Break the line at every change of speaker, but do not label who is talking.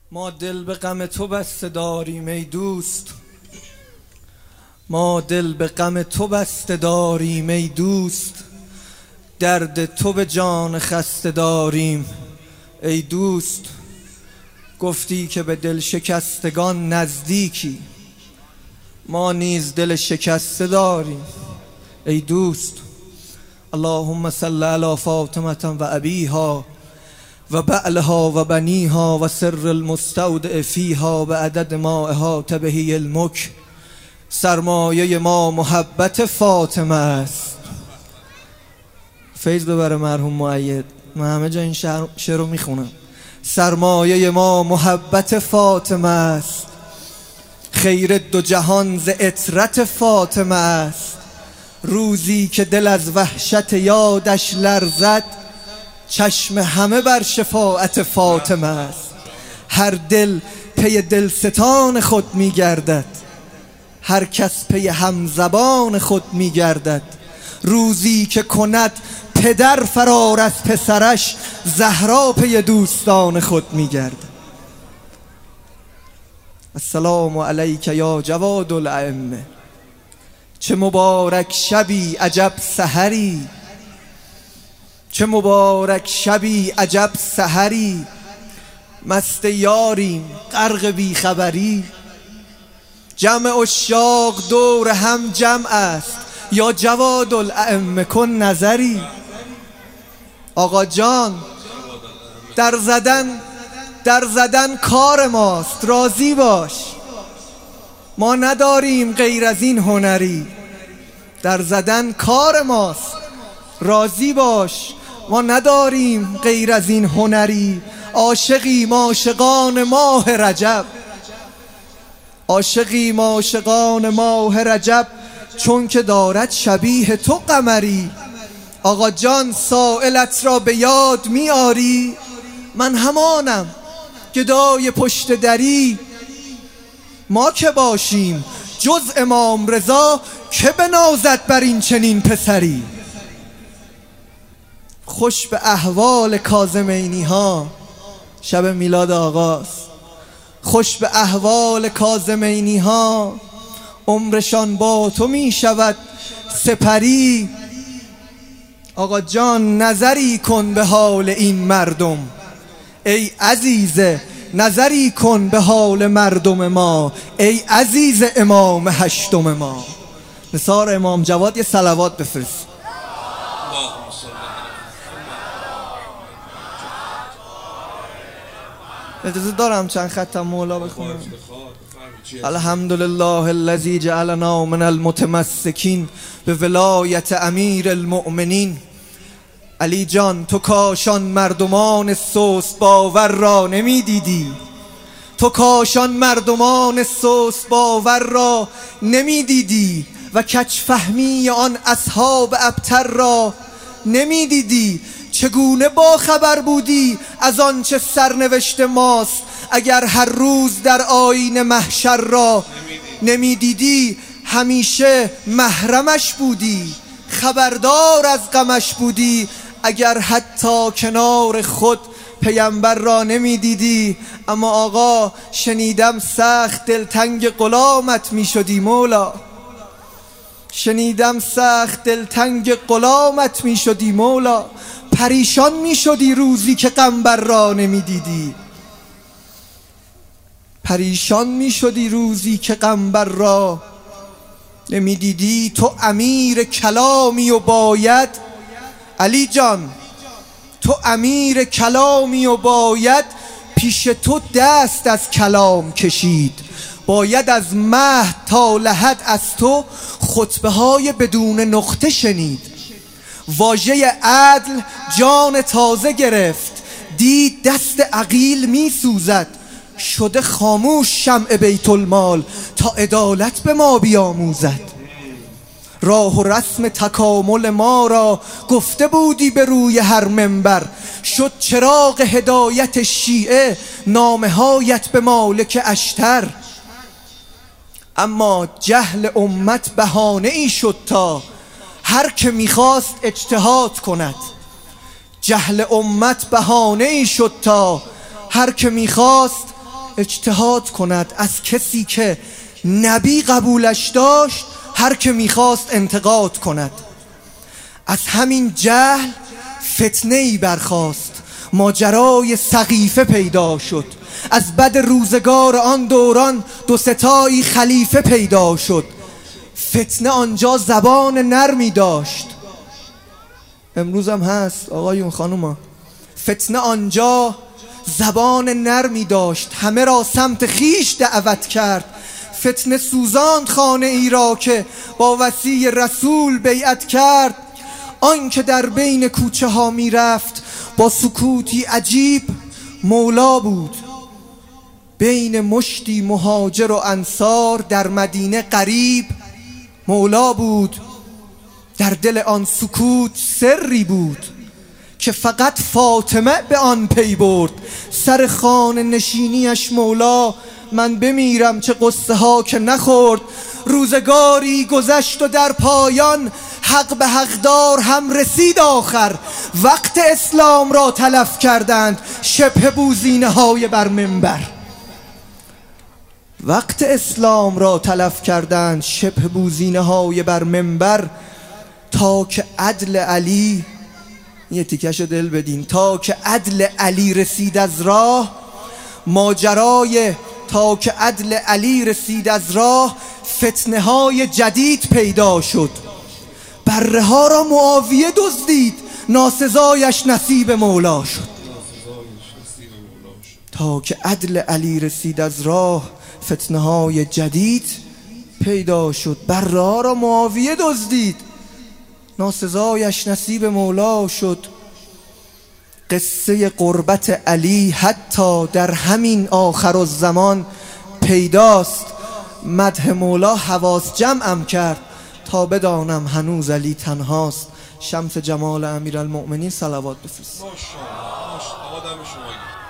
ما دل به غم تو بسته داریم ای دوست، ما دل به غم تو بسته داریم ای دوست، درد تو به جان خسته داریم ای دوست. گفتی که به دل شکستگان نزدیکی، ما نیز دل شکسته داریم ای دوست. اللهم صل علی فاطمة و ابیها و بعلها و بنیها و سر المستودع فیها به عدد ما احاط به علمک. سرمایه ما محبت فاطمه است. فیض ببره مرحوم مؤید، من همه جا این شعر رو میخونم. سرمایه ما محبت فاطمه است، خیر دو جهان ز عطرت فاطمه است. روزی که دل از وحشت یادش لرزد، چشم همه بر شفاعت فاطمه است. هر دل پی دلستان خود میگردد، هر کس پی همزبان خود میگردد. روزی که کند پدر فرار از پسرش، زهرا پی دوستان خود میگردد. السلام علیک یا جواد الائمه، چه مبارک شبی عجب سحری، چه مبارک شبی عجب سحری. مست یاریم غرق بی خبری، جمع عشاق دور هم جمع است، یا جواد الائمه کن نظری. آقا جان در زدن کار ماست، راضی باش، ما نداریم غیر از این هنری. در زدن کار ماست، راضی باش، ما نداریم غیر از این هنری. عاشقیم عاشقان ماه رجب، عاشقیم عاشقان ماه رجب، چون که دارد شبیه تو قمری. آقا جان سائلت را به یاد میاری، من همانم گدای پشت دری. ما که باشیم جز امام رضا، که بنازد بر این چنین پسری. خوش به احوال کاظمینی ها، شب میلاد آقاست. خوش به احوال کاظمینی ها، عمرشان با تو می شود سپری. آقا جان نظری کن به حال این مردم، ای عزیز نظری کن به حال مردم ما، ای عزیز امام هشتم ما. نثار امام جواد یه صلوات بفرست. اجازه دارم چند خطم مولا بخونم؟ الحمدلله الذی جعلنا من المتمسکین به ولایت امیر المؤمنین. علی جان تو کاشان مردمان سست باور را نمی دیدی، تو کاشان مردمان سست باور را نمی دیدی، و کج فهمی آن اصحاب ابتر را نمی دیدی. چگونه با خبر بودی از آنچه سرنوشت ماست، اگر هر روز در آیین محشر را نمی دیدی. همیشه محرمش بودی، خبردار از غمش بودی، اگر حتی کنار خود پیامبر را نمی دیدی. اما آقا شنیدم سخت دلتنگ غلامت می شدی مولا، شنیدم سخت دلتنگ غلامت می شدی مولا. پریشان می شدی روزی که قنبر را نمی دیدی، پریشان می شدی روزی که قنبر را نمی دیدی. تو امیر کلامی و باید، علی جان تو امیر کلامی و باید پیش تو دست از کلام کشید. باید از مهد تا لحد از تو خطبه های بدون نقطه شنید. واژه عدل جان تازه گرفت، دید دست عقیل می سوزد. شده خاموش شمع بیت المال تا عدالت به ما بیاموزد. راه و رسم تکامل ما را گفته بودی به روی هر منبر. شد چراغ هدایت شیعه نامه هایت به مالک اشتر. اما جهل امت بهانه ای شد تا هر که میخواست اجتهاد کند. جهل امت بهانه ای شد تا هر که میخواست اجتهاد کند. از کسی که نبی قبولش داشت هر که میخواست انتقاد کند. از همین جهل فتنه‌ای برخاست، ماجرای سقیفه پیدا شد. از بد روزگار آن دوران دو ستایی خلیفه پیدا شد. فتنه آنجا زبان نرمی داشت، امروز هم هست آقایون خانوما. فتنه آنجا زبان نرمی داشت، همه را سمت خیش دعوت کرد. فتنه سوزاند خانه ای را که با وصی رسول بیعت کرد. آن که در بین کوچه ها می رفت با سکوتی عجیب مولا بود. بین مشتی مهاجر و انصار در مدینه غریب مولا بود. در دل آن سکوت سری بود که فقط فاطمه به آن پی برد. سر خانه نشینیش مولا من بمیرم چه قصه ها که نخورد. روزگاری گذشت و در پایان حق به حقدار هم رسید آخر. وقت اسلام را تلف کردند شبه بوزینه های بر منبر. وقت اسلام را تلف کردند شبه بوزینه های بر منبر. تا که عدل علی، یه تیکش دل بدین، تا که عدل علی رسید از راه، ماجرای تا که عدل علی رسید از راه فتنه های جدید پیدا شد. بره ها را معاویه دزدید، ناسزایش نصیب مولا شد. تا که عدل علی رسید از راه فتنه های جدید پیدا شد. بره ها را معاویه دزدید، ناسزایش نصیب مولا شد. قصه قربت علی حتی در همین آخر الزمان پیداست. مدح مولا حواس جمعم کرد تا بدانم هنوز علی تنهاست. شمس جمال امیرالمؤمنین صلوات بفرست.
ماشاءالله.